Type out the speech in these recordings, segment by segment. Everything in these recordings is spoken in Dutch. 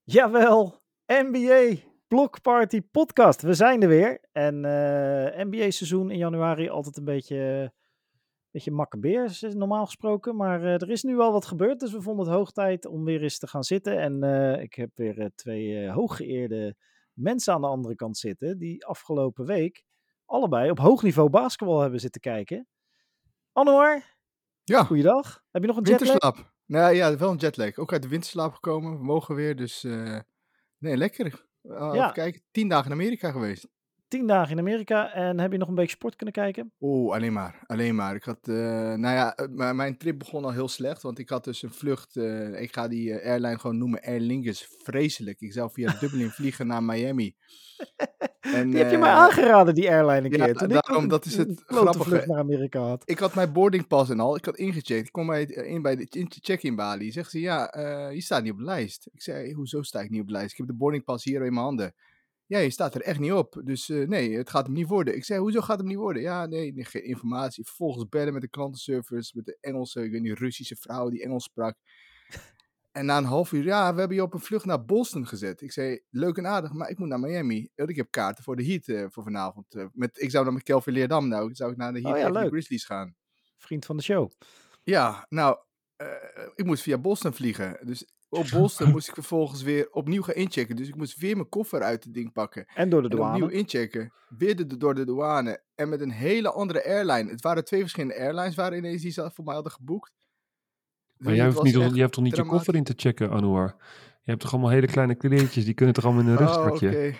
Jawel, NBA Block Party podcast. We zijn er weer. En NBA seizoen in januari altijd een beetje makkebeer, is normaal gesproken. Maar er is nu al wat gebeurd, dus we vonden het hoog tijd om weer eens te gaan zitten. En ik heb weer twee hooggeëerde mensen aan de andere kant zitten, die afgelopen week allebei op hoog niveau basketbal hebben zitten kijken. Anouar, Ja, goeiedag. Heb je nog een jetlag? winterslaap. Nou ja, wel een jetlag. Ook uit de winterslaap gekomen. We mogen weer, dus nee, lekker. Ja. Even kijken, 10 dagen in Amerika geweest. 10 dagen in Amerika. En heb je nog een beetje sport kunnen kijken? Oeh, alleen maar. Ik had, mijn trip begon al heel slecht, want ik had dus een vlucht. Ik ga die airline gewoon noemen Aer Lingus. Vreselijk. Ik zou via Dublin vliegen naar Miami. En, die heb je mij aangeraden, die airline een ja, keer. Toen daarom, ik dat is het vlucht grappige. naar Amerika had. Ik had mijn boardingpas en al. Ik had ingecheckt. Ik kom bij de check-in balie. Zegt ze, ja, je staat niet op de lijst. Ik zei, hoezo sta ik niet op de lijst? Ik heb de boardingpas hier in mijn handen. Ja, je staat er echt niet op. Dus nee, het gaat hem niet worden. Ik zei, hoezo gaat het hem niet worden? Ja, nee, geen informatie. Vervolgens bellen met de klantenservice, met de Engelse, ik weet niet, Russische vrouw die Engels sprak. En na een half uur, ja, we hebben je op een vlucht naar Boston gezet. Ik zei, leuk en aardig, maar ik moet naar Miami. Ik heb kaarten voor de Heat voor vanavond. Ik zou dan met Kelvin Leerdam nou, zou ik naar de Heat tegen de Grizzlies gaan. Vriend van de show. Ja, nou, ik moest via Boston vliegen. Dus op Boston moest ik vervolgens weer opnieuw gaan inchecken. Dus ik moest weer mijn koffer uit het ding pakken. En door de douane. Opnieuw inchecken. Weer door de douane. En met een hele andere airline. Het waren 2 verschillende airlines waar ineens die voor mij hadden geboekt. Maar je hebt toch niet je koffer in te checken, Anouar? Je hebt toch allemaal hele kleine kleertjes, die kunnen toch allemaal in een rugzakje? Oké.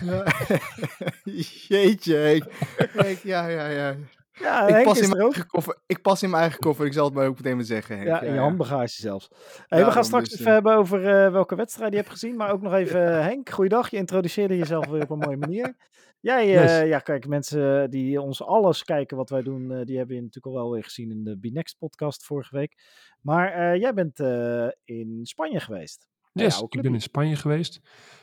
Jeetje. Ja. Ja, ik pas in mijn eigen koffer. Ik zal het maar ook meteen maar zeggen, Henk. Ja, in je handbagage zelfs. Hey, we gaan straks even hebben over welke wedstrijd je hebt gezien. Maar ook nog even, Henk, goeiedag. Je introduceerde jezelf weer op een mooie manier. Jij, ja, kijk, mensen die ons alles kijken wat wij doen, die hebben je natuurlijk al wel weer gezien in de B-Next podcast vorige week. Maar jij bent in Spanje geweest. Yes, ik ben in Spanje geweest.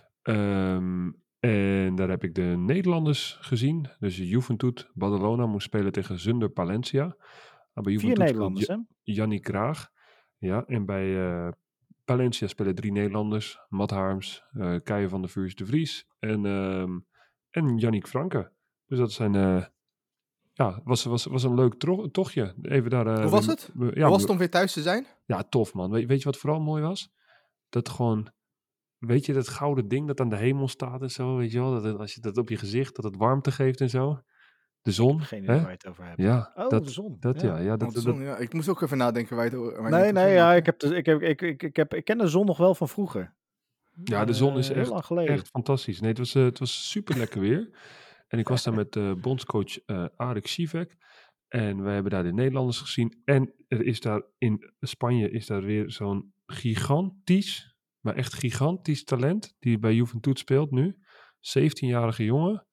En daar heb ik de Nederlanders gezien. Dus Juventud Badalona moest spelen tegen Zunder Palencia. Bij Juventud 4 Nederlanders, hè? Jannie Kraag. Ja, en bij Palencia spelen 3 Nederlanders. Matt Harms, Keijer van der Vuurs de Vries en Yannick Franke. Dus dat zijn... was een leuk tochtje. Even daar, hoe was het? Hoe was het om weer thuis te zijn? Ja, tof man. Weet je wat vooral mooi was? Dat gewoon... Weet je dat gouden ding dat aan de hemel staat en zo, weet je wel? Dat als je dat op je gezicht, dat het warmte geeft en zo. De zon. Ik heb geen idee waar je het over hebt. Ja, de zon. Ja, ik moest ook even nadenken waar je het over ik ken de zon nog wel van vroeger. Ja, de zon is echt fantastisch. Nee, het was super lekker weer. En ik was daar met bondscoach Arik Sivek. En wij hebben daar de Nederlanders gezien. En er is daar in Spanje weer zo'n gigantisch... Maar echt gigantisch talent die bij Juventud speelt nu. 17-jarige jongen.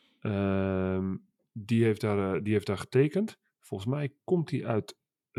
Die heeft daar getekend. Volgens mij komt hij uit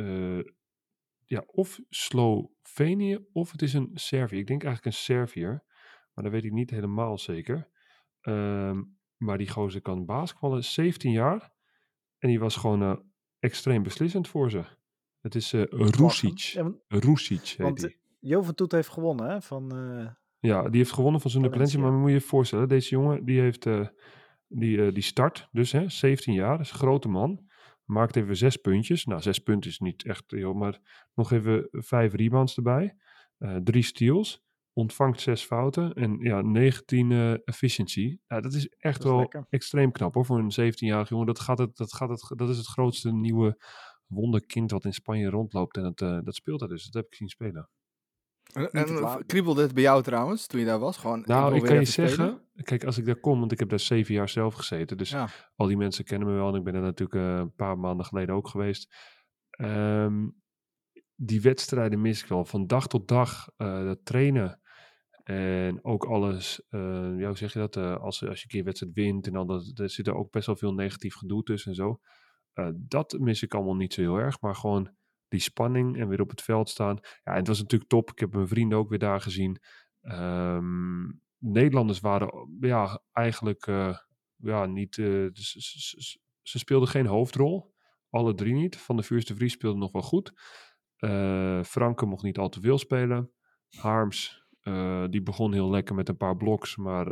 of Slovenië of het is een Servië. Ik denk eigenlijk een Serviër. Maar dat weet ik niet helemaal zeker. Maar die gozer kan basketballen. 17 jaar. En die was gewoon extreem beslissend voor ze. Het is Rusic. Rusic heet hij. Juventud heeft gewonnen, hè? Ja, die heeft gewonnen van Zunder Palencia. Maar moet je je voorstellen, deze jongen die heeft die start, dus 17 jaar, is een grote man. Maakt even 6 puntjes. Nou, 6 punten is niet echt heel, maar nog even 5 rebounds erbij. 3 steals. Ontvangt 6 fouten en 19 efficiency. Ja, dat is echt wel lekker. Extreem knap hoor, voor een 17-jarige jongen. Dat is het grootste nieuwe wonderkind wat in Spanje rondloopt en dat speelt daar dus. Dat heb ik zien spelen. En kriebelde het bij jou trouwens, toen je daar was? Gewoon, ik kan je zeggen, kijk, als ik daar kom, want ik heb daar 7 jaar zelf gezeten, dus al die mensen kennen me wel en ik ben er natuurlijk een paar maanden geleden ook geweest. Die wedstrijden mis ik wel. Van dag tot dag dat trainen en ook alles, hoe zeg je dat, als je een keer wedstrijd wint en dan er zit er ook best wel veel negatief gedoe tussen en zo. Dat mis ik allemaal niet zo heel erg, maar gewoon die spanning en weer op het veld staan. Ja, en het was natuurlijk top. Ik heb mijn vrienden ook weer daar gezien. Nederlanders waren eigenlijk niet... ze speelden geen hoofdrol. Alle 3 niet. Van der Vuurs de Vries speelde nog wel goed. Franke mocht niet al te veel spelen. Harms Die begon heel lekker met een paar bloks, maar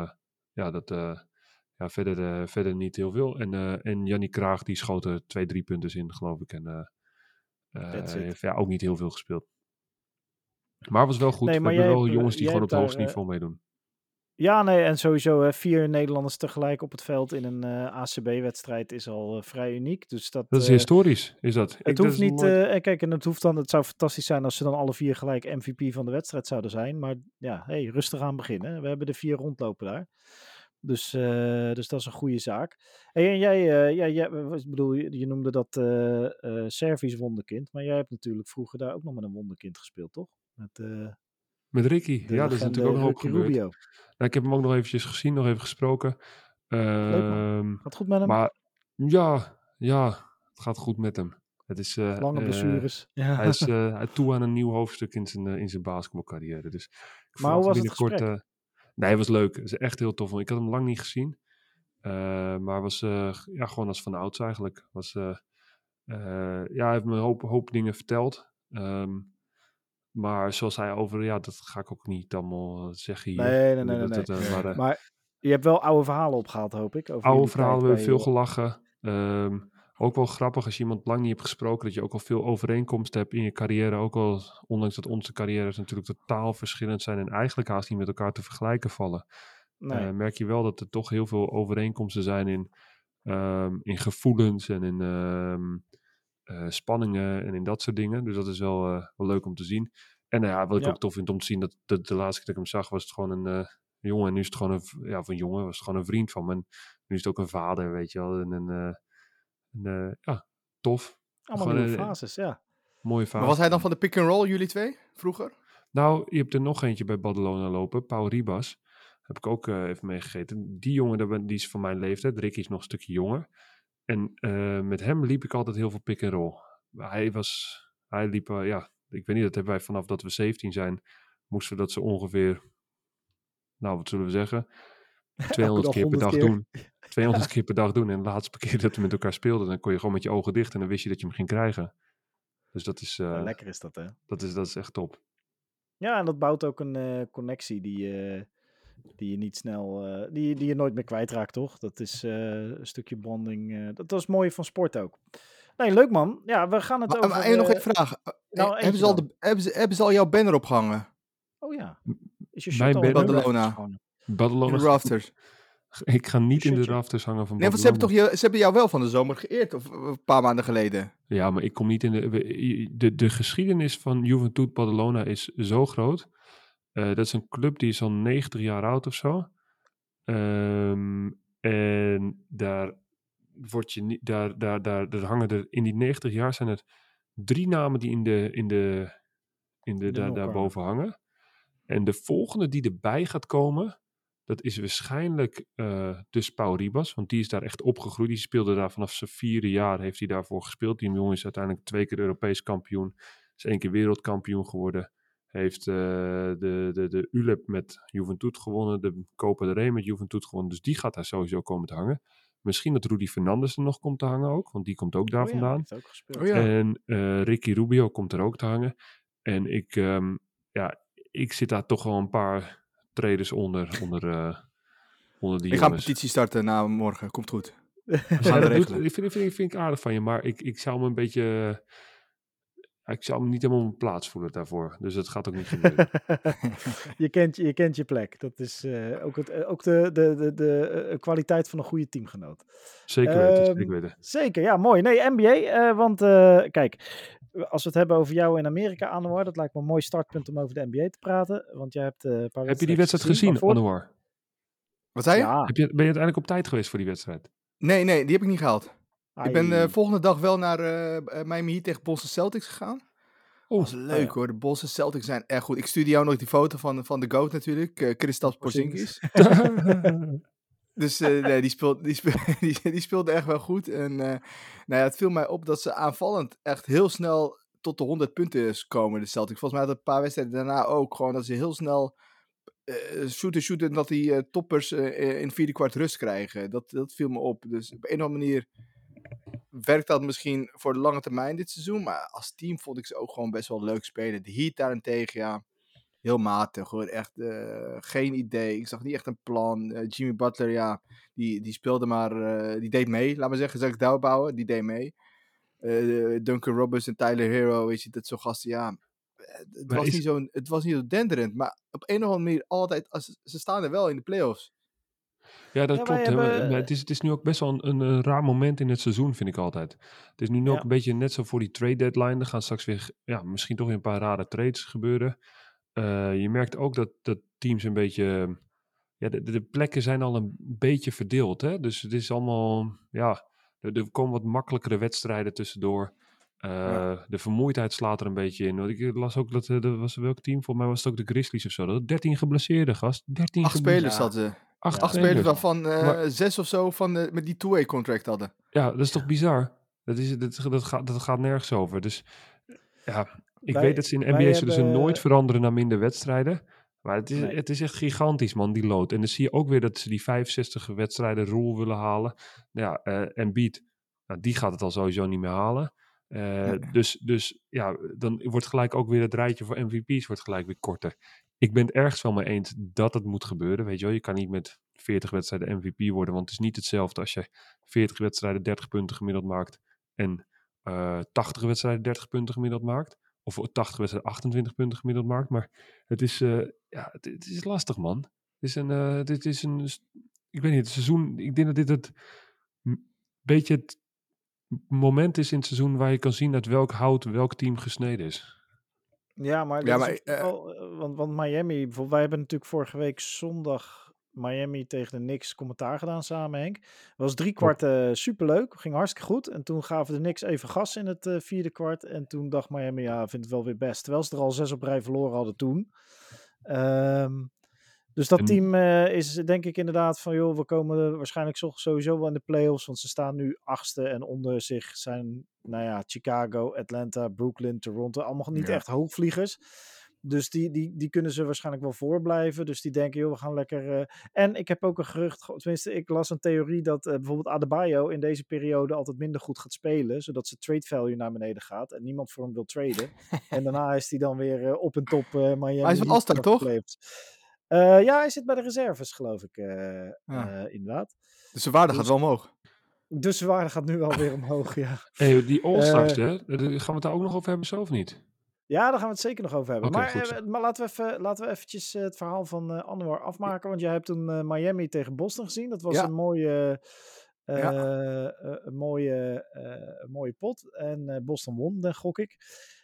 verder niet heel veel. En Jannie Kraag die schoot er 2-3 punten in, geloof ik. En heeft ook niet heel veel gespeeld. Maar was wel goed. Nee, We maar hebben jij wel hebt, jongens die jij gewoon op hebt het hoogste daar, niveau meedoen. Ja, nee, en sowieso 4 Nederlanders tegelijk op het veld in een ACB-wedstrijd is al vrij uniek. Dus dat is historisch, is dat. Het hoeft niet, kijk, en het zou fantastisch zijn als ze dan alle 4 gelijk MVP van de wedstrijd zouden zijn. Maar ja, rustig aan beginnen. We hebben er 4 rondlopen daar. Dus dat is een goede zaak. Hey, en jij, ik bedoel, je noemde dat Servisch wonderkind. Maar jij hebt natuurlijk vroeger daar ook nog met een wonderkind gespeeld, toch? Met Ricky, de ja, dat is natuurlijk ook een hoop Ricky gebeurd. Rubio. Nou, ik heb hem ook nog eventjes gezien, nog even gesproken. Leuk man. Gaat goed met hem? Maar ja, het gaat goed met hem. Het is, Lange blessures. Hij is toe aan een nieuw hoofdstuk in zijn basketbalcarrière. Dus ik Maar hoe was het binnenkort, gesprek? nee, het was leuk. Het is echt heel tof. Ik had hem lang niet gezien. Maar was gewoon als van ouds eigenlijk. Hij heeft me een hoop dingen verteld. Maar zoals hij dat ga ik ook niet allemaal zeggen hier. Nee. Maar je hebt wel oude verhalen opgehaald, hoop ik. Over oude verhalen, we hebben veel bij... gelachen. Ook wel grappig als je iemand lang niet hebt gesproken, dat je ook al veel overeenkomsten hebt in je carrière. Ook al, ondanks dat onze carrières natuurlijk totaal verschillend zijn en eigenlijk haast niet met elkaar te vergelijken vallen. Nee. Merk je wel dat er toch heel veel overeenkomsten zijn in gevoelens en in spanningen en in dat soort dingen. Dus dat is wel leuk om te zien. En wat ik ook tof vind om te zien, dat de laatste keer dat ik hem zag, was het gewoon een jongen. En nu is het gewoon van jongen, was het gewoon een vriend van me. En nu is het ook een vader, weet je wel. Tof. Allemaal nieuwe fases, ja. Mooie fase. Maar was hij dan van de pick-and-roll, jullie twee, vroeger? Nou, je hebt er nog eentje bij Badalona lopen, Paul Ribas. Heb ik ook even meegegeten. Die jongen, die is van mijn leeftijd. Ricky is nog een stukje jonger. En met hem liep ik altijd heel veel pick-and-roll. Hij liep, ik weet niet, dat hebben wij vanaf dat we 17 zijn, moesten we dat zo ongeveer, nou, wat zullen we zeggen, 200 keer per dag doen. 200 keer per dag doen. En de laatste keer dat we met elkaar speelden, dan kon je gewoon met je ogen dicht en dan wist je dat je hem ging krijgen. Dus dat is... lekker is dat, hè? Dat is echt top. Ja, en dat bouwt ook een connectie die je niet snel... die je nooit meer kwijtraakt, toch? Dat is een stukje bonding. Dat is mooi van sport ook. Nee, leuk man. Ja, we gaan het over... Maar nog een vraag. Hebben ze al jouw banner opgehangen? Oh ja. Is je shirt al in Badalona? Badalona. In de rafters. Ik ga niet in de rafters hangen van Badalona. Nee, want ze hebben jou wel van de zomer geëerd, of een paar maanden geleden. Ja, maar ik kom niet in de geschiedenis van Juventud Badalona is zo groot. Dat is een club die is al 90 jaar oud of zo. En daar word je daar hangen er in die 90 jaar zijn er 3 namen die daarboven hangen. En de volgende die erbij gaat komen, dat is waarschijnlijk dus Pau Ribas, want die is daar echt opgegroeid. Die speelde daar vanaf zijn 4e jaar, heeft hij daarvoor gespeeld. Die jongen is uiteindelijk 2 keer Europees kampioen, is 1 keer wereldkampioen geworden. Heeft de ULEP met Juventud gewonnen, de Copa del Rey met Juventud gewonnen. Dus die gaat daar sowieso komen te hangen. Misschien dat Rudy Fernandes er nog komt te hangen ook, want die komt ook daar vandaan. En Ricky Rubio komt er ook te hangen. En ik zit daar toch wel een paar traders onder die ik ga een petitie starten na morgen, komt goed. Vind ik aardig van je, maar ik zou me een beetje... Ik zou me niet helemaal op mijn plaats voelen daarvoor. Dus dat gaat ook niet gebeuren. je kent je plek. Dat is ook de kwaliteit van een goede teamgenoot. Zeker weten. Zeker, ja, mooi. Nee, NBA, want kijk, als we het hebben over jou in Amerika, Anouar, dat lijkt me een mooi startpunt om over de NBA te praten. Want jij hebt een paar Heb je die wedstrijd gezien, Anouar? Wat zei je? Ja. Ben je uiteindelijk op tijd geweest voor die wedstrijd? Nee, die heb ik niet gehaald. Ik ben volgende dag wel naar Miami Heat tegen Boston Celtics gegaan. Dat was leuk hoor, de Boston Celtics zijn echt goed. Ik stuurde jou nog die foto van de GOAT natuurlijk, Kristaps Porzingis. Dus die speelde echt wel goed. En het viel mij op dat ze aanvallend echt heel snel tot de 100 punten komen, de Celtics. Volgens mij had een paar wedstrijden daarna ook gewoon dat ze heel snel shooten en dat die toppers in 4e kwart rust krijgen. Dat viel me op. Dus op een of andere manier werkt dat misschien voor de lange termijn dit seizoen. Maar als team vond ik ze ook gewoon best wel leuk spelen. De Heat daarentegen, ja, heel matig hoor. Echt geen idee. Ik zag niet echt een plan. Jimmy Butler, ja, die speelde maar, die deed mee. Laat maar zeggen, zal ik het bouwen? Die deed mee. Duncan Roberts en Tyler Hero, weet je, dat soort gasten, ja. Maar Het was niet zo denderend, maar op een of andere manier altijd, ze staan er wel in de playoffs. Ja, dat Ja, wij klopt. Hè. Maar hebben... het is nu ook best wel een raar moment in het seizoen, vind ik altijd. Het is nu ook een beetje net zo voor die trade deadline. Er gaan straks weer, misschien toch weer een paar rare trades gebeuren. Je merkt ook dat teams een beetje... Ja, de plekken zijn al een beetje verdeeld. Hè? Dus het is allemaal... Ja, er komen wat makkelijkere wedstrijden tussendoor. De vermoeidheid slaat er een beetje in. Want ik las ook dat was welk team? Volgens mij was het ook de Grizzlies of zo. Dat 13 geblesseerde gast. 13 8 spelers hadden ze. 8 spelers waarvan 6 of zo met die two-way contract hadden. Ja, dat is toch bizar? Dat gaat nergens over. Dus ja, ik weet dat ze in de NBA zullen ze nooit veranderen naar minder wedstrijden. Maar het is echt gigantisch, man, die lood. En dan zie je ook weer dat ze die 65 wedstrijden rule willen halen. Nou ja, Embiid, die gaat het al sowieso niet meer halen. Dus ja, dan wordt gelijk ook weer het rijtje voor MVP's wordt gelijk weer korter. Ik ben het ergens wel mee eens dat het moet gebeuren. Weet je wel, je kan niet met 40 wedstrijden MVP worden, want het is niet hetzelfde als je 40 wedstrijden 30 punten gemiddeld maakt en 80 wedstrijden 30 punten gemiddeld maakt. Of 80 wedstrijden 28 punten gemiddeld maakt. Maar het is, het is lastig, man. Dit is een, ik weet niet, het seizoen, ik denk dat dit het beetje het moment is in het seizoen waar je kan zien uit welk hout welk team gesneden is. Ja, maar, want Miami, bijvoorbeeld, wij hebben natuurlijk vorige week zondag Miami tegen de Knicks commentaar gedaan samen, Henk. Het was 3 kwart superleuk, ging hartstikke goed. En toen gaven de Knicks even gas in het 4e kwart. En toen dacht Miami, ja, vindt het wel weer best. Terwijl ze er al 6 op rij verloren hadden toen. Dus dat team is denk ik inderdaad van, joh, we komen waarschijnlijk sowieso wel in de playoffs. Want ze staan nu 8e en onder zich zijn, Chicago, Atlanta, Brooklyn, Toronto. Allemaal niet echt hoogvliegers. Dus die kunnen ze waarschijnlijk wel voorblijven. Dus die denken, joh, we gaan lekker... En ik heb ook een gerucht, tenminste, ik las een theorie dat bijvoorbeeld Adebayo in deze periode altijd minder goed gaat spelen. Zodat zijn trade value naar beneden gaat en niemand voor hem wil traden. En daarna is hij dan weer op en top Miami. Maar hij is van All-Star, toch? Ja, hij zit bij de reserves, geloof ik, inderdaad. Dus zijn waarde gaat wel omhoog. Dus zijn waarde gaat nu alweer omhoog, ja. Hey, die All-Stars, hè? Gaan we het daar ook nog over hebben, zo of niet? Ja, daar gaan we het zeker nog over hebben. Okay, maar laten we eventjes het verhaal van Anwar afmaken. Want jij hebt toen Miami tegen Boston gezien. Dat was een mooie pot. En Boston won, gok ik.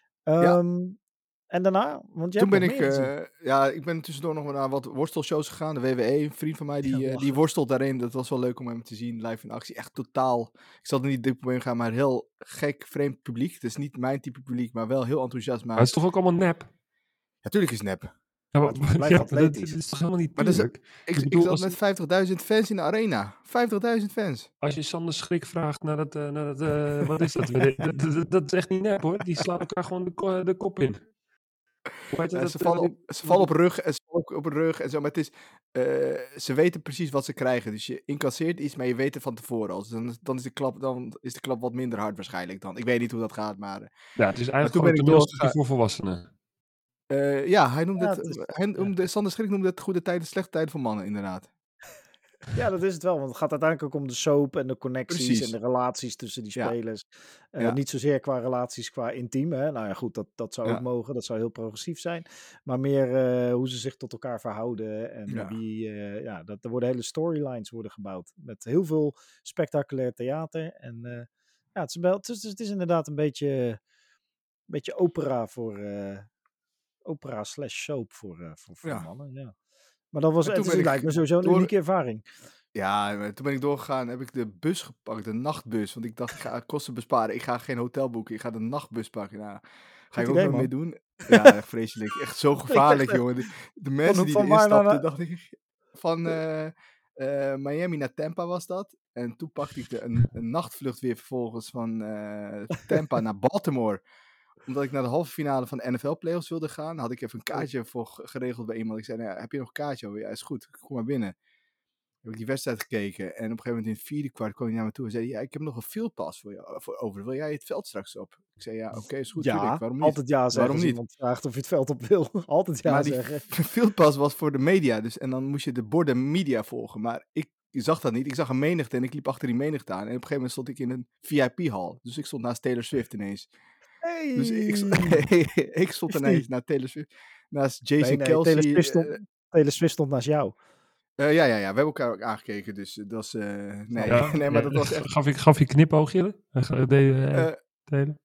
En daarna? Want toen ben ik ben tussendoor nog naar wat worstelshows gegaan. De WWE, een vriend van mij, die worstelt daarin. Dat was wel leuk om hem te zien, live in actie. Echt totaal, ik zal er niet dik op in gaan, maar heel gek, vreemd publiek. Het is niet mijn type publiek, maar wel heel enthousiast. Maar het is toch ook allemaal nep? Natuurlijk is het nep. Ja, maar het blijft atletisch. Dat is toch helemaal niet tuurlijk? Ik zat met 50.000 fans in de arena. 50.000 fans. Als je Sander Schrik vraagt naar dat wat is dat? Dat is echt niet nep, hoor. Die slaan elkaar gewoon de kop in. Ze vallen op rug en op rug en zo, maar het is, ze weten precies wat ze krijgen. Dus je incasseert iets, maar je weet het van tevoren al. Dus dan is de klap wat minder hard waarschijnlijk dan. Ik weet niet hoe dat gaat, maar... ja, het is eigenlijk gewoon een voor volwassenen. Hij noemde Sander Schrik noemde het goede tijden, slechte tijden voor mannen, inderdaad. Ja, dat is het wel. Want het gaat uiteindelijk ook om de soap en de connecties en de relaties tussen die spelers. Niet zozeer qua relaties, qua intiem. Hè? Nou ja, goed, dat zou ook mogen. Dat zou heel progressief zijn. Maar meer hoe ze zich tot elkaar verhouden. En er worden hele storylines gebouwd. Met heel veel spectaculair theater. En het is inderdaad een beetje opera voor... opera/soap voor mannen, ja. Maar dat was lijkt me sowieso een unieke ervaring. Ja, toen ben ik doorgegaan, heb ik de bus gepakt, de nachtbus. Want ik dacht, ik ga kosten besparen. Ik ga geen hotel boeken, ik ga de nachtbus pakken. Nou, ga ik ook nog mee doen? Ja, echt vreselijk. Echt zo gevaarlijk, jongen. De mensen die erin stapten, dacht ik... Van Miami naar Tampa was dat. En toen pakte ik een nachtvlucht weer vervolgens van Tampa naar Baltimore. Omdat ik naar de halve finale van de NFL Playoffs wilde gaan, had ik even een kaartje voor geregeld bij iemand. Ik zei, heb je nog een kaartje? Ja, is goed, kom maar binnen. heb ik die wedstrijd gekeken. En op een gegeven moment in het vierde kwart kwam hij naar me toe en zei: ja, ik heb nog een field pass voor jou over. Wil jij het veld straks op? Ik zei: ja, oké, is goed, tuurlijk. Ja, Waarom niet? altijd ja zeggen Waarom als niet? iemand vraagt of je het veld op wil. Altijd ja Maar die zeggen. field pass was voor de media. Dus, en dan moest je de borden media volgen. Maar ik zag dat niet. Ik zag een menigte en ik liep achter die menigte aan. En op een gegeven moment stond ik in een VIP-hal. Dus ik stond naast Taylor Swift ineens. Hey! Dus ik stond Is ineens die? naar Taylor Swift. Naast Jason Nee, Kelsey. Taylor Swift stond naast jou. Ja. We hebben elkaar ook aangekeken. Dus dat was... nee. Ja, nee, maar dat was echt... Gaf je knipoogje? Delen?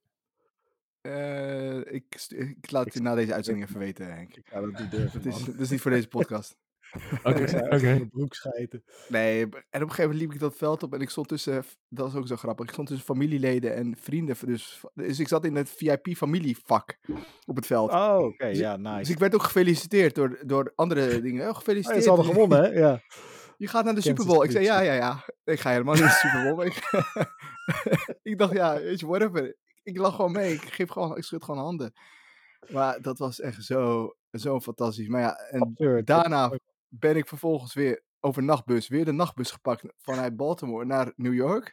Ik laat het je na deze uitzending even weten, Henk. Ik ga dat niet durven, Dat is niet voor deze podcast. Oké. in mijn broek schijten. Nee, en op een gegeven moment liep ik dat veld op en ik stond tussen, dat was ook zo grappig, ik stond tussen familieleden en vrienden. Dus ik zat in het VIP-familievak op het veld. Oh, oké, Dus ja, nice. Dus ik werd ook gefeliciteerd door andere dingen. Oh, gefeliciteerd. Ze hadden gewonnen, hè? Ja. Je gaat naar de Kansas Super Bowl. Ik City. zei, ja. Ik ga helemaal niet naar de Super Bowl. Ik dacht, ja, weet je, whatever. Ik lach gewoon mee. Ik schud gewoon handen. Maar dat was echt zo fantastisch. Maar ja, en Absurd. daarna ben ik vervolgens weer weer de nachtbus gepakt vanuit Baltimore naar New York.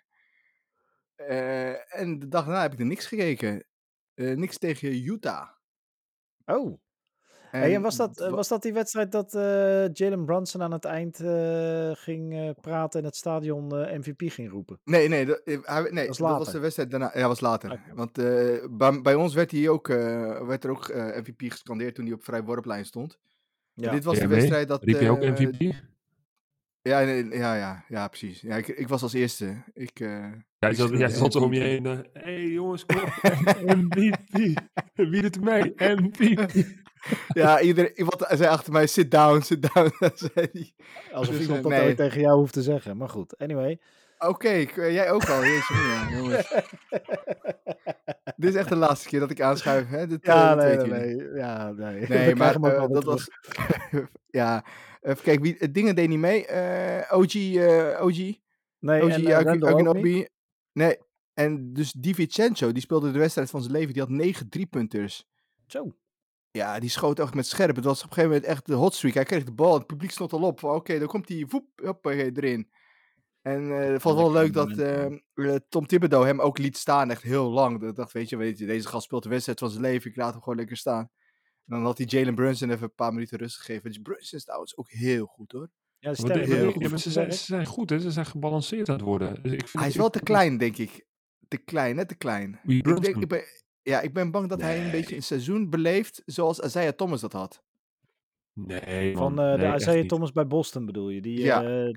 En de dag daarna heb ik er niks gekeken. Niks tegen Utah. Oh. En was dat die wedstrijd dat Jalen Brunson aan het eind ging praten en het stadion MVP ging roepen? Nee, dat was was de wedstrijd daarna. Ja, was later. Okay. Want bij ons werd er ook MVP gescandeerd toen hij op vrij worplijn stond. Ja. Dit was de wedstrijd dat... Riep je ook MVP? Ja, precies. Ja, ik was als eerste. Jij stond er om je heen. Hey jongens, kom op. MVP. Wie doet mee? MVP. Ja, iemand zei achter mij, sit down. Alsof iemand dat ooit tegen jou hoeft te zeggen. Maar goed, anyway. Oké, jij ook al. Jongens. Dit is echt de laatste keer dat ik aanschuif. Hè? Nee. Nee, maar dat was... ja, even kijken. Dingen deed niet mee. OG. Nee, OG Agunobi. Nee, en dus DiVincenzo, die speelde de wedstrijd van zijn leven. Die had 9 3-punters. Zo. Ja, die schoot echt met scherp. Het was op een gegeven moment echt de hotstreak. Hij kreeg de bal, het publiek stond al op. Oké, dan komt hij erin. En het vond wel leuk dat Tom Thibodeau hem ook liet staan echt heel lang. Ik dacht, weet je, deze gast speelt de wedstrijd van zijn leven. Ik laat hem gewoon lekker staan. En dan had hij Jalen Brunson even een paar minuten rust gegeven. Brunson is trouwens ook heel goed, hoor. Ja, ze zijn goed, hè? Ze zijn gebalanceerd aan het worden. Dus hij is wel te klein, denk ik. Te klein. Ik ben bang dat hij een beetje een seizoen beleeft zoals Isaiah Thomas dat had. Nee, man. Van de Isaiah Thomas bij Boston bedoel je? Dit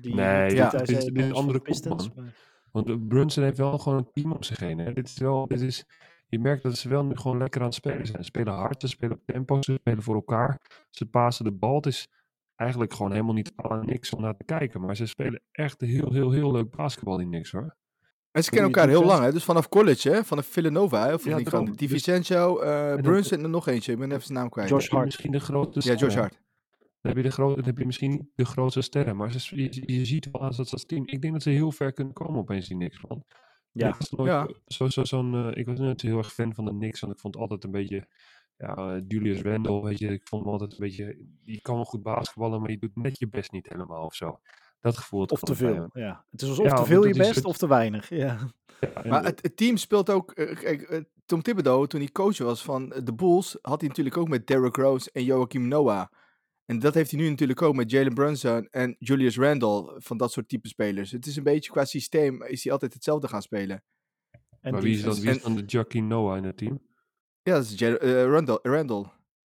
is een andere kop, man. Want Brunson heeft wel gewoon een team om zich heen. Hè? Je merkt dat ze wel nu gewoon lekker aan het spelen zijn. Ze spelen hard, ze spelen op tempo, ze spelen voor elkaar. Ze passen de bal. Het is eigenlijk gewoon helemaal niet aan niks om naar te kijken. Maar ze spelen echt heel leuk basketbal in niks, hoor. En ze kennen elkaar heel lang, hè? Dus vanaf college, hè? Vanaf Villanova, hè? Of niet van DiVincenzo, Brunson en nog eentje. Ik ben even zijn naam kwijt. Josh Hart. Misschien de grote sterren. Ja, Josh Hart. Dan heb je misschien niet de grootste sterren. Maar je ziet wel aan dat als team. Ik denk dat ze heel ver kunnen komen opeens in niks, man. Ja. Ik was net heel erg fan van de Knicks. Want ik vond altijd een beetje... Julius Randle, weet je. Ik vond hem altijd een beetje... Je kan wel goed basketballen, maar je doet net je best niet helemaal of zo. Dat gevoel. Of te veel, ja. Het is of te veel je best, of te weinig, ja. Maar het team speelt ook... Tom Thibodeau, toen hij coach was van de Bulls, had hij natuurlijk ook met Derrick Rose en Joakim Noah. En dat heeft hij nu natuurlijk ook met Jalen Brunson en Julius Randle, van dat soort type spelers. Het is een beetje qua systeem, is hij altijd hetzelfde gaan spelen. En maar wie is dan de Joakim Noah in het team? Ja, dat is Randle.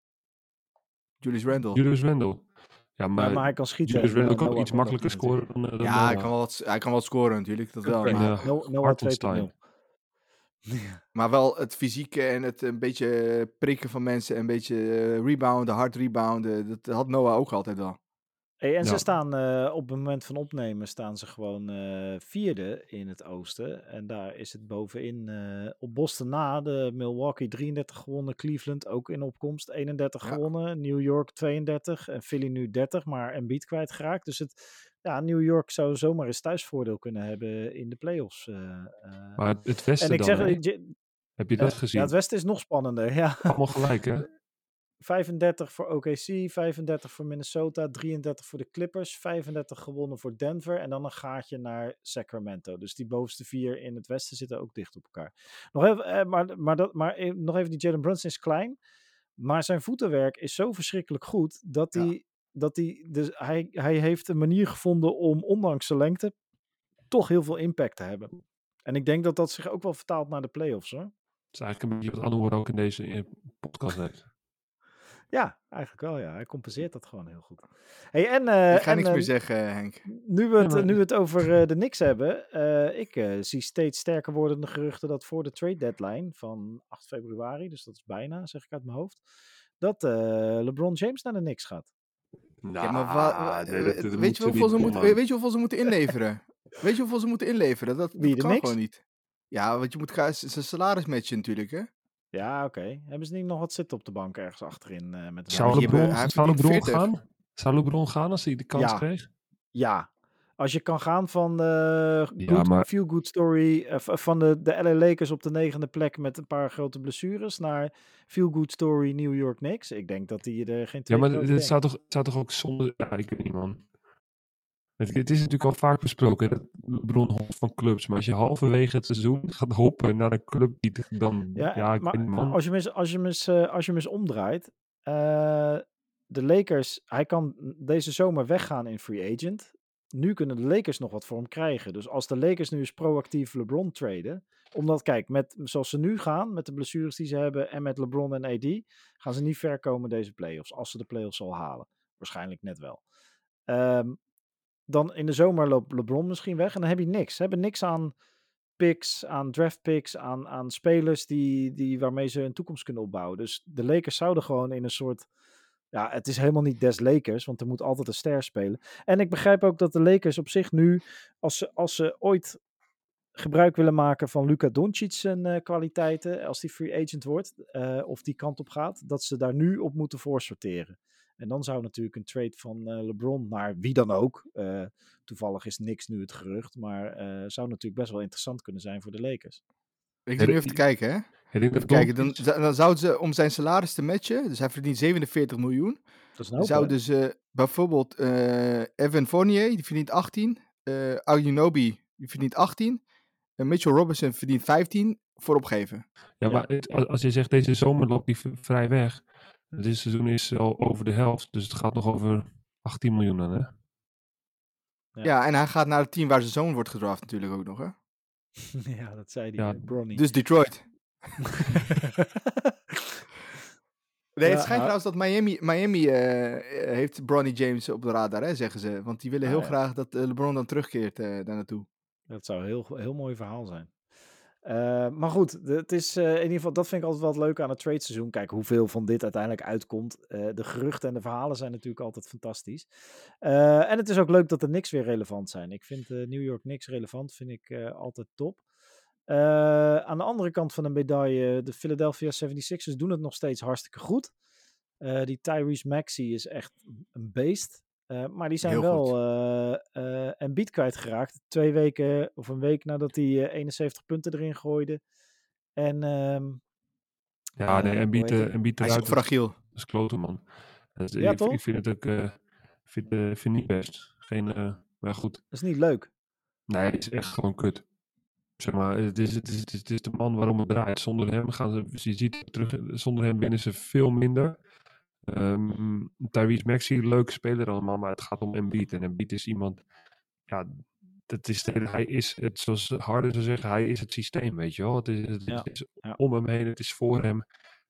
Julius Randle. Ja, maar hij kan schieten. Julius Randle kan ook iets makkelijker scoren dan ja, hij kan wel scoren natuurlijk, dat wel. Noah 2.0. Maar wel het fysieke en het een beetje prikken van mensen en een beetje rebounden, hard rebounden, dat had Noah ook altijd wel. En ze staan op het moment van opnemen staan ze gewoon vierde in het oosten. En daar is het bovenin op Boston na. De Milwaukee 33 gewonnen, Cleveland ook in opkomst 31 gewonnen, New York 32 en Philly nu 30, maar Embiid kwijtgeraakt. Dus New York zou zomaar eens thuisvoordeel kunnen hebben in de playoffs. Maar het westen en ik dan, zeg, heb je dat gezien? Ja, het westen is nog spannender. Ja. Allemaal gelijk, hè? 35 voor OKC, 35 voor Minnesota, 33 voor de Clippers, 35 gewonnen voor Denver en dan een gaatje naar Sacramento. Dus die bovenste 4 in het westen zitten ook dicht op elkaar. Nog even, nog even, die Jalen Brunson is klein, maar zijn voetenwerk is zo verschrikkelijk goed hij heeft een manier gevonden om ondanks zijn lengte toch heel veel impact te hebben. En ik denk dat dat zich ook wel vertaalt naar de playoffs, hoor. Het is eigenlijk een beetje wat Anour ook in deze podcast heeft. Ja, eigenlijk wel, ja. Hij compenseert dat gewoon heel goed. Hey, ik ga niks meer zeggen, Henk. Nu we het over de Knicks hebben. Ik zie steeds sterker wordende geruchten dat voor de trade deadline van 8 februari, dus dat is bijna, zeg ik uit mijn hoofd, dat LeBron James naar de Knicks gaat. Ja, maar weet je hoeveel ze moeten inleveren? Weet je hoeveel ze moeten inleveren? Dat kan gewoon niet. Ja, want je moet zijn salaris matchen natuurlijk, hè? Ja, oké. Hebben ze niet nog wat zitten op de bank ergens achterin? Zou LeBron gaan als hij de kans kreeg? Ja. Als je kan gaan van feel good story van de LA Lakers op de 9e plek met een paar grote blessures naar feel good story New York Knicks. Ik denk dat die er geen twee. Ja, maar het zou toch ook zonder. Ja, ik weet niet, man. Het is natuurlijk al vaak besproken, dat LeBron hopt van clubs. Maar als je halverwege het seizoen gaat hoppen naar een club die dan... Ja, ik weet niet, man. Als je hem eens omdraait. De Lakers, hij kan deze zomer weggaan in free agent. Nu kunnen de Lakers nog wat voor hem krijgen. Dus als de Lakers nu eens proactief LeBron traden. Omdat, kijk, zoals ze nu gaan, met de blessures die ze hebben en met LeBron en AD, gaan ze niet ver komen deze playoffs. Als ze de playoffs al halen. Waarschijnlijk net wel. Dan in de zomer loopt LeBron misschien weg en dan heb je niks. Ze hebben niks aan picks, aan draft picks, aan spelers waarmee ze een toekomst kunnen opbouwen. Dus de Lakers zouden gewoon in een soort... Ja, het is helemaal niet des Lakers, want er moet altijd een ster spelen. En ik begrijp ook dat de Lakers op zich nu, als ze ooit gebruik willen maken van Luka Doncic zijn kwaliteiten, als die free agent wordt, of die kant op gaat, dat ze daar nu op moeten voorsorteren. En dan zou natuurlijk een trade van LeBron naar wie dan ook, toevallig is niks nu het gerucht, maar zou natuurlijk best wel interessant kunnen zijn voor de Lakers. Ik zit nu even te kijken, hè? Even kijken, dan zouden ze om zijn salaris te matchen, dus hij verdient 47 miljoen. Dat is een hoop, zouden ze bijvoorbeeld Evan Fournier, die verdient 18, Anunoby, die verdient 18, Mitchell Robinson verdient 15, voor opgeven. Ja, maar als je zegt deze zomer loopt die vrij weg, dit seizoen is al over de helft, dus het gaat nog over 18 miljoen dan, hè? Ja, en hij gaat naar het team waar zijn zoon wordt gedraft natuurlijk ook nog, hè? Ja, dat zei hij, Bronny. Dus Detroit. Nee, het schijnt trouwens dat Miami heeft Bronny James op de radar, hè, zeggen ze. Want die willen heel graag dat LeBron dan terugkeert daar naartoe. Dat zou een heel mooi verhaal zijn. Maar goed, het is in ieder geval, dat vind ik altijd wel leuk aan het trade-seizoen. Kijk, hoeveel van dit uiteindelijk uitkomt. De geruchten en de verhalen zijn natuurlijk altijd fantastisch. En het is ook leuk dat de Knicks weer relevant zijn. Ik vind de New York Knicks relevant, vind ik altijd top. Aan de andere kant van de medaille, de Philadelphia 76ers doen het nog steeds hartstikke goed. Die Tyrese Maxey is echt een beest. Maar die zijn heel wel Embiid kwijtgeraakt. 2 weken of een week nadat hij 71 punten erin gooide. En Embiid hij is fragiel. Dat is klote, man. Ik vind het ook vind niet best. Maar goed. Dat is niet leuk. Nee, het is echt gewoon kut. Zeg maar, het is de man waarom het draait. Zonder hem je ziet terug, zonder hem winnen ze veel minder. Tyrese Maxey, leuke speler allemaal, maar het gaat om Embiid. En Embiid is iemand, ja, hij is het, zoals Harden zou zeggen, hij is het systeem, weet je wel. Het is om hem heen, het is voor hem.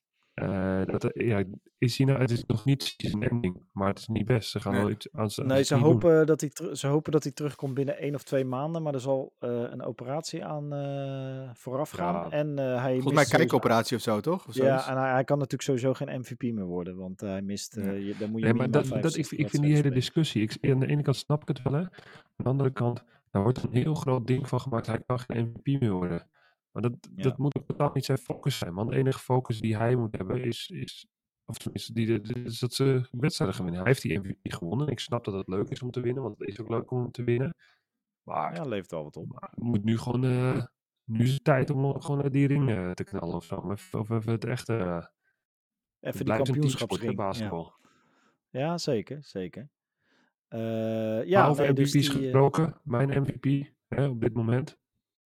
Het is nog niet season ending, maar het is niet best. Ze gaan wel iets aan ze hopen dat hij terugkomt binnen 1 of 2 maanden, maar er zal een operatie aan vooraf gaan. En hij volgens mij kijkoperatie of zo, toch? Of en hij kan natuurlijk sowieso geen MVP meer worden, want hij mist. Dan moet je ik vind die hele discussie. Aan de ene kant snap ik het wel, hè. Aan de andere kant, daar wordt een heel groot ding van gemaakt. Hij kan geen MVP meer worden. Maar dat moet ook totaal niet zijn focus zijn, man. De enige focus die hij moet hebben is of tenminste, is dat ze wedstrijden gaan winnen. Hij heeft die MVP gewonnen. Ik snap dat het leuk is om te winnen, want het is ook leuk om te winnen. Maar ja, leeft al wat op. Maar moet nu gewoon, nu is het tijd om gewoon die ring te knallen of zo. Of even het echte... Even die blijft een teamsport, hè, kampioenschapsring. basketbal. Ja, zeker, zeker. Maar over dus MVP's gesproken, mijn MVP op dit moment,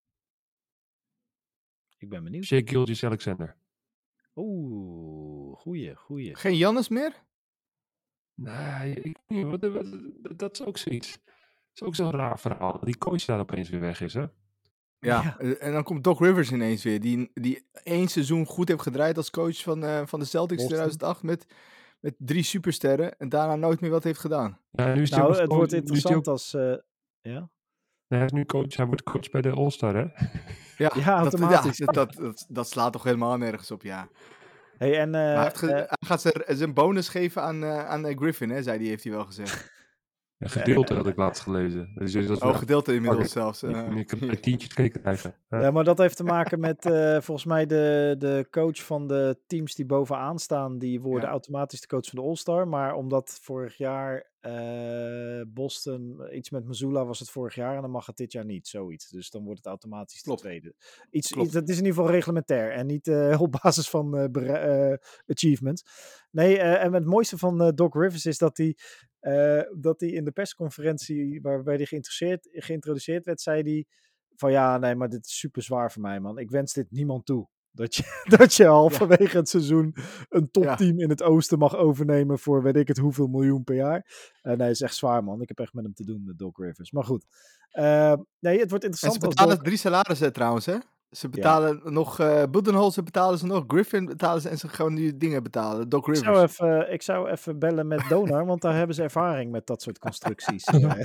ik ben benieuwd. Shai Gilgeous-Alexander. Oeh, goeie. Geen Giannis meer? Nee, ik weet niet, dat is ook zoiets. Dat is ook zo'n raar verhaal. Die coach daar opeens weer weg is, hè? Ja, en dan komt Doc Rivers ineens weer. Die 1 seizoen goed heeft gedraaid als coach van de Celtics Boston. 2008 met 3 supersterren. En daarna nooit meer wat heeft gedaan. Ja, nu is hij Nou, ook het coach- wordt nu is hij interessant ook- als... ja? Nee, hij is nu coach. Hij wordt coach bij de All-Star, hè? Ja, Ja, automatisch. dat slaat toch helemaal nergens op, ja. Hey, en... Maar hij gaat zijn bonus geven aan Griffin, hè, heeft hij wel gezegd. Een gedeelte had ik laatst gelezen. Dus Gedeelte inmiddels zelfs. Je kan een tientje krijgen. Ja, maar dat heeft te maken met volgens mij de coach van de teams die bovenaan staan, die worden automatisch de coach van de All-Star. Maar omdat vorig jaar Boston, iets met Missoula was het vorig jaar en dan mag het dit jaar niet, zoiets. Dus dan wordt het automatisch de tweede. Iets, dat is in ieder geval reglementair en niet op basis van achievements. Nee, en het mooiste van Doc Rivers is dat hij in de persconferentie waarbij hij geïntroduceerd werd, zei hij van ja, nee, maar dit is super zwaar voor mij, man. Ik wens dit niemand toe. Dat je halverwege het seizoen een topteam in het oosten mag overnemen voor weet ik het hoeveel miljoen per jaar. Nee, is echt zwaar, man. Ik heb echt met hem te doen, met Doc Rivers. Maar goed. Nee, het wordt interessant. En ze betalen 3 salarissen trouwens, hè? Ze betalen nog Budenholzer betalen ze nog, Griffin betalen ze en ze gewoon die dingen betalen. Doc Rivers. Ik zou even bellen met Donar, want daar hebben ze ervaring met dat soort constructies.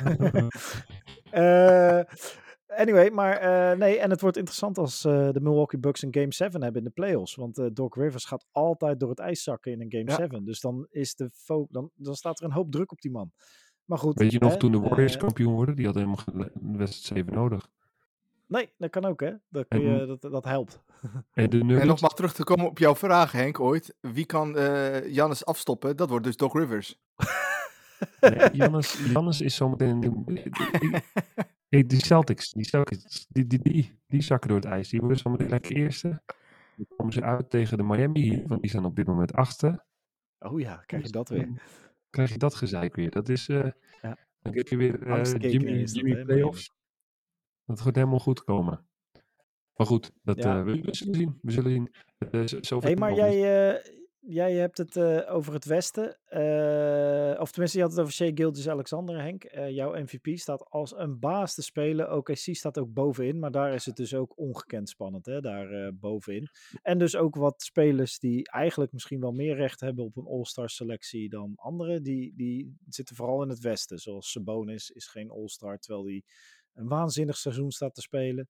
Anyway, maar nee, en het wordt interessant als de Milwaukee Bucks een Game 7 hebben in de playoffs. Want Doc Rivers gaat altijd door het ijs zakken in een Game 7. Dus dan, dan staat er een hoop druk op die man. Maar goed. Weet je nog toen de Warriors kampioen worden? Die hadden helemaal geen wedstrijd 7 nodig. Nee, dat kan ook, hè? Dat helpt. En nog maar terug te komen op jouw vraag, Henk, ooit. Wie kan Giannis afstoppen? Dat wordt dus Doc Rivers. Nee, Giannis is zometeen... Die Celtics, die zakken door het ijs. Die worden zometeen lekker eerste. Dan komen ze uit tegen de Miami Heat, want die staan op dit moment 8e. Oh ja, krijg je dat weer. Krijg je dat gezeik weer. Dat is... Dan krijg je weer Jimmy Playoffs. Dat gaat helemaal goed komen. Maar goed, we zullen zien. Hey, maar jij hebt het over het Westen. Of tenminste, je had het over Shai Gilgeous-Alexander, Henk. Jouw MVP staat als een baas te spelen. OKC staat ook bovenin, maar daar is het dus ook ongekend spannend, hè? Daar bovenin. En dus ook wat spelers die eigenlijk misschien wel meer recht hebben op een All-Star selectie dan anderen. Die zitten vooral in het Westen. Zoals Sabonis is geen All-Star, terwijl die een waanzinnig seizoen staat te spelen.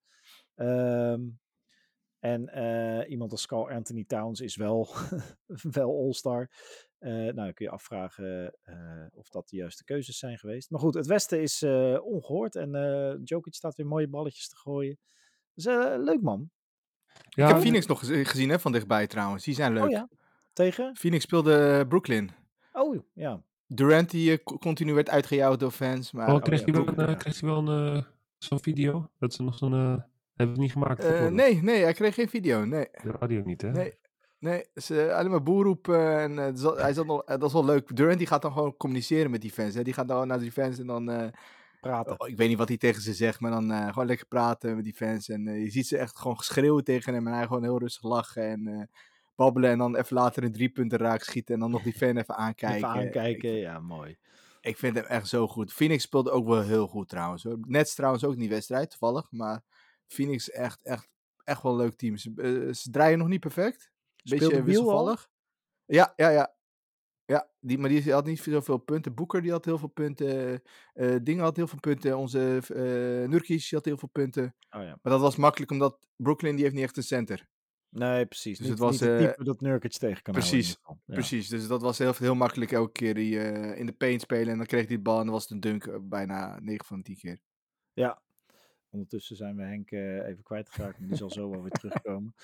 En iemand als Karl Anthony Towns is wel All-Star. Nou, dan kun je afvragen of dat de juiste keuzes zijn geweest. Maar goed, het Westen is ongehoord. En Jokic staat weer mooie balletjes te gooien. Dus leuk, man. Ja, ik heb Phoenix nog gezien, hè, van dichtbij trouwens. Die zijn leuk. Oh ja, tegen? Phoenix speelde Brooklyn. Oh, ja. Durant die continu werd uitgejouwd door fans. Maar, kreeg hij wel zo'n video? Dat ze nog zo'n... Hebben we niet gemaakt? Nee, hij kreeg geen video. Nee. Dat had hij ook niet, hè? Nee, alleen maar boer roepen. En dat is wel leuk. Durant die gaat dan gewoon communiceren met die fans. Hè. Die gaat dan naar die fans en dan... praten. Ik weet niet wat hij tegen ze zegt, maar dan gewoon lekker praten met die fans. En je ziet ze echt gewoon schreeuwen tegen hem. En hij gewoon heel rustig lachen en babbelen. En dan even later een 3-punten raak schieten. En dan nog die fan even aankijken. Ja, mooi. Ik vind hem echt zo goed. Phoenix speelde ook wel heel goed trouwens. Hoor. Nets trouwens ook niet die wedstrijd, toevallig. Maar Phoenix echt wel een leuk team. Ze draaien nog niet perfect. Beetje wisselvallig. Ja. Maar die had niet zoveel punten. Boeker die had heel veel punten. Dingen had heel veel punten. Onze Nurkic had heel veel punten. Oh, ja. Maar dat was makkelijk omdat Brooklyn die heeft niet echt een center. Nee, precies. Dus niet, het was niet het type dat Nurkic tegen kan precies, houden. Ja. Precies, dus dat was heel makkelijk elke keer die in de paint spelen. En dan kreeg hij de bal en dan was het een dunk bijna 9 van de 10 keer. Ja. Ondertussen zijn we Henk even kwijtgeraakt, maar die zal zo wel weer terugkomen.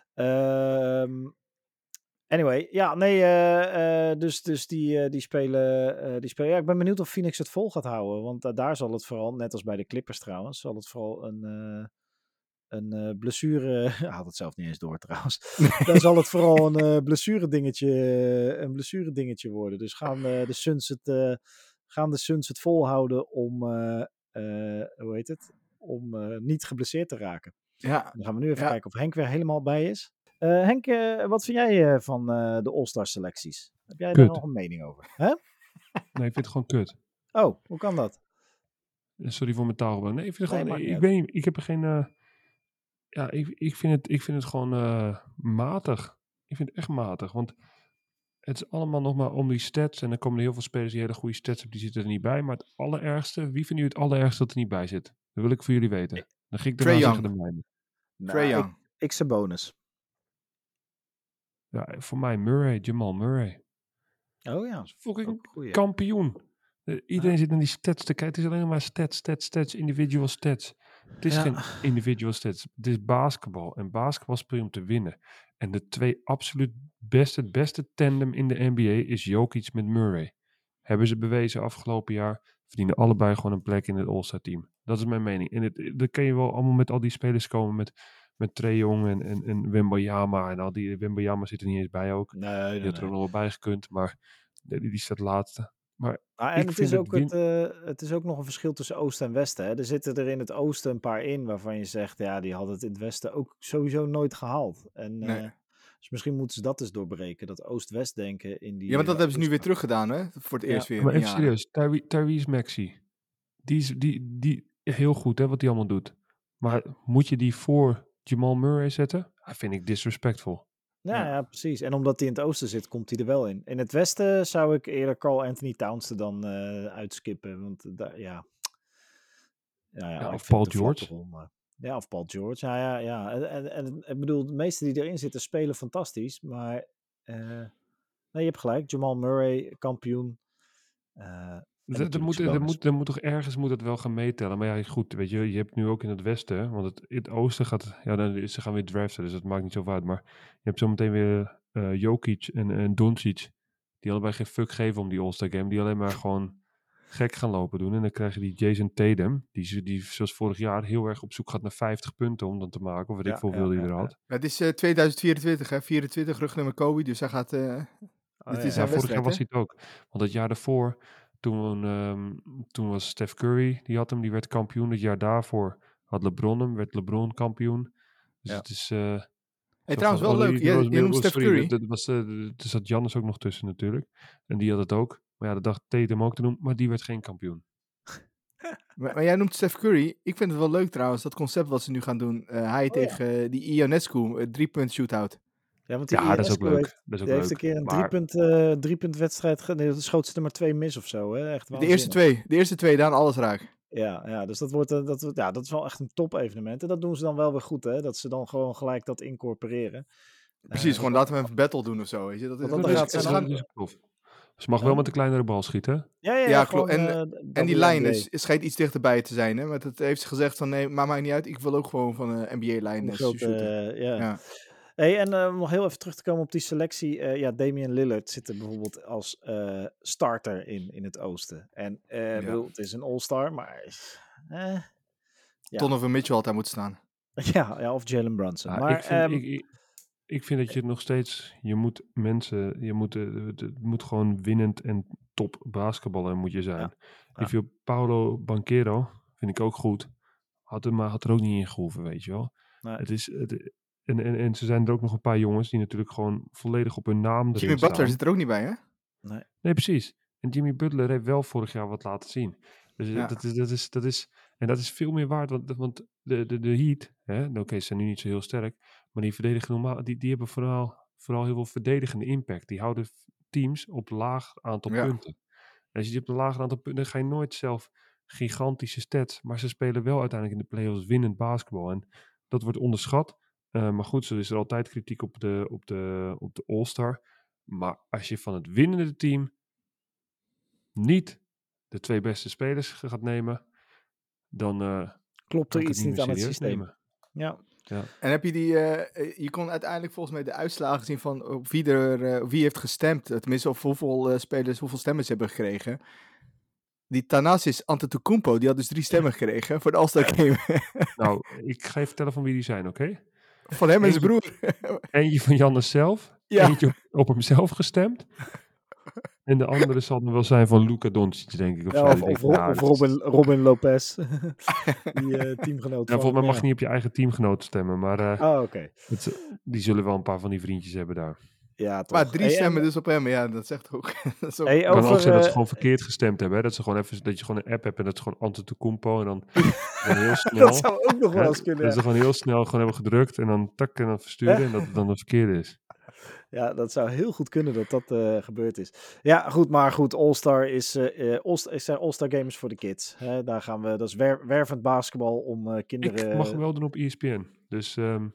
Anyway, ja, nee, dus die spelen. Ja, ik ben benieuwd of Phoenix het vol gaat houden, want daar zal het vooral, net als bij de Clippers trouwens, zal het vooral een blessure... Hij had het zelf niet eens door trouwens. Dan zal het vooral een blessuredingetje worden. Dus gaan de Suns het volhouden om... hoe heet het? Om niet geblesseerd te raken. Ja. Dan gaan we nu even kijken of Henk weer helemaal bij is. Henk, wat vind jij van de All-Star selecties? Heb jij daar nog een mening over? Hè? Nee, ik vind het gewoon kut. Oh, hoe kan dat? Sorry voor mijn taalgebruik. Nee, ik vind het gewoon... maakt niet Ik uit. weet niet, ik heb er geen... ik vind het gewoon matig. Ik vind het echt matig, want het is allemaal nog maar om die stats. En dan komen er heel veel spelers die hele goede stats hebben, die zitten er niet bij. Maar het allerergste, wie vindt u het allerergste dat er niet bij zit? Dat wil ik voor jullie weten. Dan ga ik daarna zeggen de mijne. Trae Young. Ik Sabonis. Ja, voor mij Jamal Murray. Oh ja. Fucking kampioen. Iedereen zit naar die stats te kijken. Het is alleen maar stats, individual stats. Het is geen individual stats. Het is basketbal. En basketbal speel je om te winnen. En de twee absoluut het beste tandem in de NBA is Jokic met Murray. Hebben ze bewezen afgelopen jaar. Verdienen allebei gewoon een plek in het All-Star team. Dat is mijn mening. En dan kan je wel allemaal met al die spelers komen met Trae Young en Wembanyama. En al die Wembanyama zit er niet eens bij ook. Nee. Die had er nog wel bij gekund. Maar die staat laatste. Maar en het is ook nog een verschil tussen Oosten en Westen. Hè? Er zitten er in het Oosten een paar in waarvan je zegt, ja, die hadden het in het Westen ook sowieso nooit gehaald. En, dus misschien moeten ze dat eens doorbreken, dat Oost-West denken in die... Ja, want dat hebben ze nu weer teruggedaan, hè? Voor het eerst weer. Maar even serieus, Tyrese Maxey. Die heel goed, hè, wat hij allemaal doet. Maar moet je die voor Jamal Murray zetten? Dat vind ik disrespectful. Ja, precies. En omdat hij in het oosten zit, komt hij er wel in. In het westen zou ik eerder Karl Anthony Towns er dan uitskippen. Want of Paul George. Of Paul George. Ja. En ik bedoel, de meeste die erin zitten spelen fantastisch. Maar je hebt gelijk. Jamal Murray, kampioen. Er moet toch ergens het wel gaan meetellen. Maar ja, goed, weet je hebt nu ook in het westen, want in het oosten gaat, ze gaan weer draften, dus dat maakt niet zoveel uit. Maar je hebt zometeen weer Jokic en Doncic, die allebei geen fuck geven om die All-Star Game, die alleen maar gewoon gek gaan lopen doen. En dan krijg je die Jason Tatum, die zoals vorig jaar heel erg op zoek gaat naar 50 punten om dan te maken, of weet ik veel hoeveel die er had. Het is 2024, hè? 24 rugnummer Kobe, dus hij gaat... dit is vorig jaar was hij het ook. Want het jaar daarvoor... Toen was Steph Curry, die had hem, die werd kampioen. Het jaar daarvoor had LeBron hem, werd LeBron kampioen. Dus het is... trouwens wel leuk, je noemt Steph Curry. Er zat Giannis ook nog tussen natuurlijk. En die had het ook. Maar ja, dat dacht Tatum ook te doen, maar die werd geen kampioen. Maar jij noemt Steph Curry. Ik vind het wel leuk trouwens, dat concept wat ze nu gaan doen. Hij tegen die Ionescu, 3-punt shootout. Ja, want dat is ook leuk. Die heeft een keer een driepunt wedstrijd. Nee, dat schoot ze er maar 2 mis of zo. Hè? Echt de eerste twee, dan alles raak. Ja, dus dat is wel echt een top evenement. En dat doen ze dan wel weer goed, hè? Dat ze dan gewoon gelijk dat incorporeren. Precies, gewoon laten we een battle doen of zo. Weet je? Dat is tof. Ze mag wel met een kleinere bal schieten. Ja, klopt. En die lijn schijnt iets dichterbij te zijn. Hè? Maar het heeft ze gezegd van nee, maakt mij niet uit. Ik wil ook gewoon van een NBA-lijn shooten. Ja. Hey, en om nog heel even terug te komen op die selectie. Damian Lillard zit er bijvoorbeeld als starter in het oosten. En bedoel, het is een all-star, maar... Donovan Mitchell had daar moeten staan. Of Jalen Brunson. Maar, ik vind dat je nog steeds... Het moet gewoon winnend en top basketballer moet je zijn. Ik vind Paolo Banchero, vind ik ook goed. Had er ook niet in gehoeven, weet je wel. Nee. En ze zijn er ook nog een paar jongens die natuurlijk gewoon volledig op hun naam erin Jimmy staan. Butler zit er ook niet bij, hè? Nee, precies. En Jimmy Butler heeft wel vorig jaar wat laten zien. Dus dat is veel meer waard. Want de Heat, oké, ze zijn nu niet zo heel sterk, maar die verdedigen normaal, die hebben vooral heel veel verdedigende impact. Die houden teams op laag aantal punten. En als je die op een lager aantal punten, dan ga je nooit zelf gigantische stats, maar ze spelen wel uiteindelijk in de playoffs winnend basketbal. En dat wordt onderschat. Maar goed, zo is er altijd kritiek op de All-Star. Maar als je van het winnende team niet de 2 beste spelers gaat nemen, dan klopt er iets niet aan het systeem. Ja. En heb je je kon uiteindelijk volgens mij de uitslagen zien van op wie heeft gestemd. Tenminste, of hoeveel spelers hoeveel stemmen ze hebben gekregen. Die Thanasis Antetokounmpo, die had dus 3 stemmen gekregen voor de All-Star Game. Nou, ik ga je vertellen van wie die zijn, oké? Van hem en zijn broer. Eentje van Jannes zelf. Ja. Eentje op hemzelf gestemd. En de andere zal er wel zijn van Luka Doncic, denk ik. Of, Ja, of Robin Lopez. Die teamgenoot Ja, volgens mij mag je niet op je eigen teamgenoot stemmen. Maar oké. die zullen wel een paar van die vriendjes hebben daar. Ja, toch. Maar 3 stemmen dus op hem. Ja, dat zegt ook. Dat is ook Het kan ook zijn dat ze gewoon verkeerd gestemd hebben. Hè? Dat je gewoon een app hebt en dat is gewoon Antetokounmpo. En dan heel snel. Dat zou ook nog wel eens kunnen. Dat ze gewoon heel snel gewoon hebben gedrukt en dan tak en dan versturen en dat het dan de verkeerde is. Ja, dat zou heel goed kunnen dat gebeurd is. Ja, goed, All-Star zijn All-Star Games voor de kids. Hè, daar gaan we, dat is wervend basketbal om kinderen... Ik mag hem wel doen op ESPN. Dus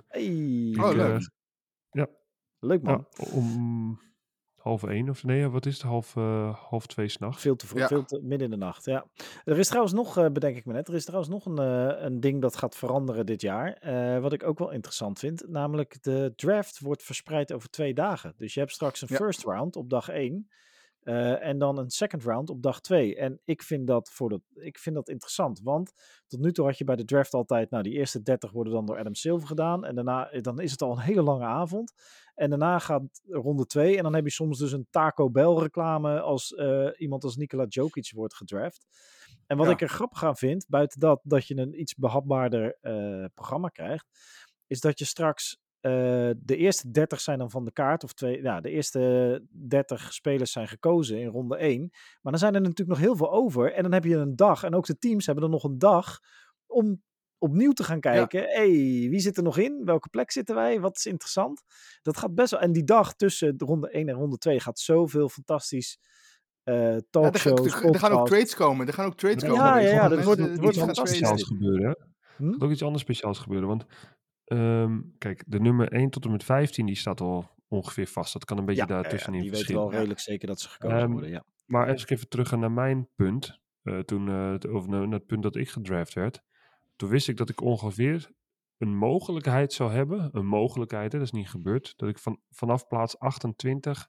leuk. Ja. Leuk, man. Ja, om 12:30 of nee, wat is het? 1:30 s'nachts. Veel te vroeg, veel te midden in de nacht, ja. Er is trouwens nog, bedenk ik me net, er is trouwens nog een ding dat gaat veranderen dit jaar. Wat ik ook wel interessant vind, namelijk de draft wordt verspreid over 2 dagen. Dus je hebt straks een first round op dag 1 en dan een second round op dag 2. En ik vind dat interessant, want tot nu toe had je bij de draft altijd, die eerste 30 worden dan door Adam Silver gedaan en daarna dan is het al een hele lange avond. En daarna gaat ronde 2 en dan heb je soms dus een Taco Bell reclame als iemand als Nikola Jokic wordt gedraft. En wat ik er grappig aan vind, buiten dat je een iets behapbaarder programma krijgt, is dat je straks de eerste 30 zijn dan van de kaart, of de eerste 30 spelers zijn gekozen in ronde 1. Maar dan zijn er natuurlijk nog heel veel over en dan heb je een dag, en ook de teams hebben dan nog een dag om opnieuw te gaan kijken. Wie zit er nog in? Welke plek zitten wij? Wat is interessant? Dat gaat best wel. En die dag tussen ronde 1 en ronde 2 gaat zoveel fantastisch talkshows, er gaan ook trades komen. Ja, dat wordt iets speciaals gebeuren. Er gaat ook iets anders speciaals gebeuren. Want kijk, de nummer 1 tot en met 15 die staat al ongeveer vast. Dat kan een beetje daartussenin die verschillen. weten wel redelijk zeker dat ze gekozen worden, ja. Maar als ik even terug ga naar mijn punt, of naar het punt dat ik gedraft werd, toen wist ik dat ik ongeveer een mogelijkheid zou hebben. Een mogelijkheid, dat is niet gebeurd. Dat ik vanaf plaats 28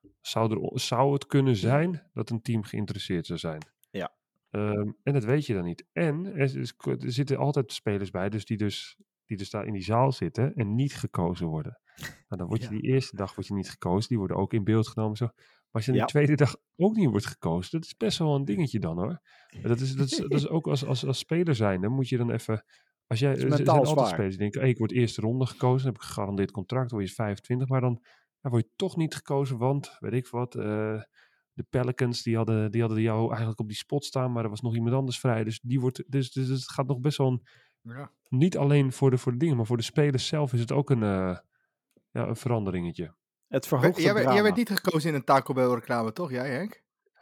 zou het kunnen zijn dat een team geïnteresseerd zou zijn. Ja. En dat weet je dan niet. En er zitten altijd spelers bij, die dus daar in die zaal zitten en niet gekozen worden. Nou, dan word je die eerste dag niet gekozen. Die worden ook in beeld genomen. Zo. Maar als je de tweede dag ook niet wordt gekozen, dat is best wel een dingetje dan, hoor. Dat is ook als speler zijn. Dan moet je dan even... Er zijn altijd spelers die denken, ik word eerste ronde gekozen, dan heb ik een gegarandeerd contract, word je 25, maar dan word je toch niet gekozen, want, weet ik wat, de Pelicans, die hadden jou eigenlijk op die spot staan, maar er was nog iemand anders vrij, dus het gaat nog best wel niet alleen voor de dingen, maar voor de spelers zelf is het ook een veranderingetje. Het verhoogt het drama. Jij werd niet gekozen in een Taco Bell reclame, toch? Jij, Henk?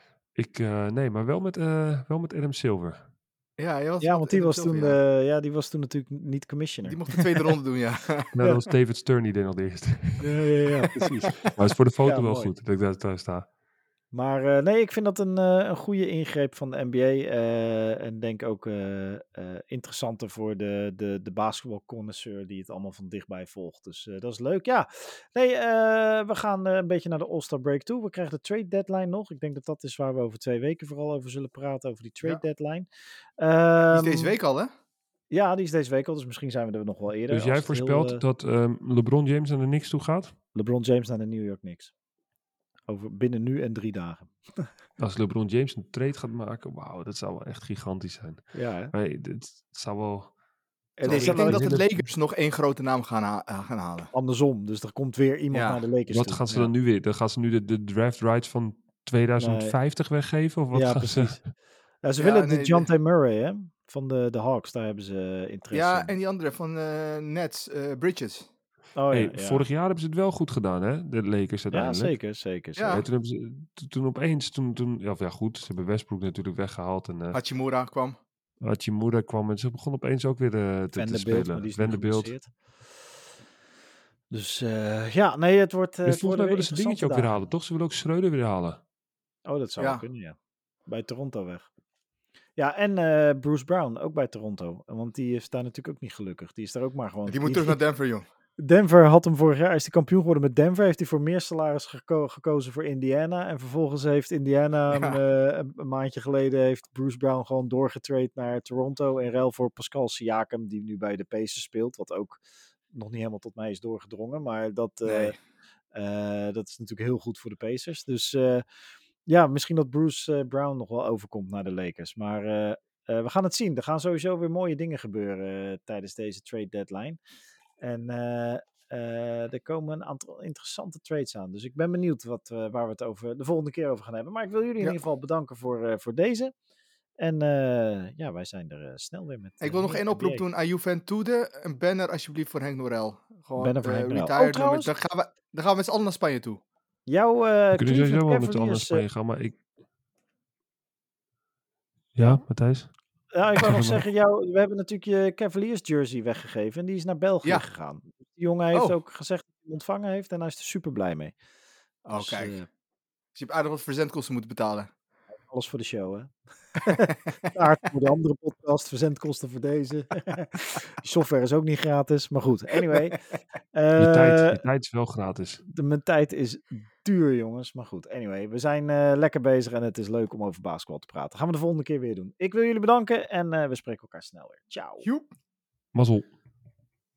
Nee, maar wel met Adam Silver. Want die was toen natuurlijk niet commissioner. Die mocht de tweede ronde doen, ja. Dat was David Stern die deed al de eerste. Ja, precies. Maar het is voor de foto wel goed dat ik daar sta. Maar nee, ik vind dat een goede ingreep van de NBA. En denk ook interessanter voor de basketbalconnoisseur die het allemaal van dichtbij volgt. Dus dat is leuk. Ja, nee, we gaan een beetje naar de All-Star break toe. We krijgen de trade deadline nog. Ik denk dat is waar we over 2 weken vooral over zullen praten, over die trade deadline. Die is deze week al, hè? Ja, die is deze week al, dus misschien zijn we er nog wel eerder. Dus jij voorspelt dat LeBron James naar de Knicks toe gaat? LeBron James naar de New York Knicks. Binnen nu en 3 dagen. Als LeBron James een trade gaat maken, wauw, dat zou wel echt gigantisch zijn. Ja, hè? Het zou wel... Ik denk dat de Lakers nog 1 grote naam gaan halen. Andersom, dus er komt weer iemand naar de Lakers Wat toe. gaan ze dan nu weer? Dan gaan ze nu de draft rights van 2050 weggeven? Of wat gaan precies. Ze willen de DeJounte Murray, hè? Van de Hawks, daar hebben ze interesse in. Ja, en die andere van Nets, Bridges. Vorig jaar hebben ze het wel goed gedaan, hè? De Lakers uiteindelijk. Ja, zeker. Ja. Toen hebben ze toen opeens... goed, ze hebben Westbrook natuurlijk weggehaald. En, Hachimura kwam en ze begon opeens ook weer te spelen. Vanderbilt. Dus het wordt... volgens mij willen ze een dingetje ook weer halen, toch? Ze willen ook Schreuder weer halen. Oh, dat zou kunnen, ja. Bij Toronto weg. Ja, en Bruce Brown, ook bij Toronto. Want die is daar natuurlijk ook niet gelukkig. Die is daar ook maar gewoon... Die moet terug naar Denver, joh. Denver had hem vorig jaar, is hij kampioen geworden met Denver, heeft hij voor meer salaris gekozen voor Indiana. En vervolgens heeft Indiana een maandje geleden heeft Bruce Brown gewoon doorgetrade naar Toronto in ruil voor Pascal Siakam, die nu bij de Pacers speelt, wat ook nog niet helemaal tot mij is doorgedrongen, maar dat is natuurlijk heel goed voor de Pacers. Dus ja, misschien dat Bruce Brown nog wel overkomt naar de Lakers. Maar we gaan het zien. Er gaan sowieso weer mooie dingen gebeuren tijdens deze trade deadline. En er komen een aantal interessante trades aan. Dus ik ben benieuwd waar we het over de volgende keer over gaan hebben. Maar ik wil jullie in ieder geval bedanken voor deze. En ja, wij zijn er snel weer met. Ik wil nog één oproep doen aan Juventude. Een banner alsjeblieft voor Henk Norel. Gewoon banner voor Henk Norel. Retired. Dan gaan we met z'n allen naar Spanje toe. Jouw We kunnen sowieso wel met z'n allen naar Spanje gaan, maar ik... Ja, Matthijs? Ja, ik wou nog zeggen, we hebben natuurlijk je Cavaliers jersey weggegeven en die is naar België gegaan. Die jongen heeft ook gezegd dat hij hem ontvangen heeft en hij is er super blij mee. Oh, dus, kijk. Dus je hebt aardig wat verzendkosten moeten betalen. Alles voor de show, hè? Kaart voor de andere podcast, verzendkosten voor deze. Software is ook niet gratis, maar goed. Anyway. Je tijd is wel gratis. Mijn tijd is duur, jongens. Maar goed, anyway. We zijn lekker bezig en het is leuk om over basketbal te praten. Gaan we de volgende keer weer doen. Ik wil jullie bedanken en we spreken elkaar snel weer. Ciao. Joep. Mazzel.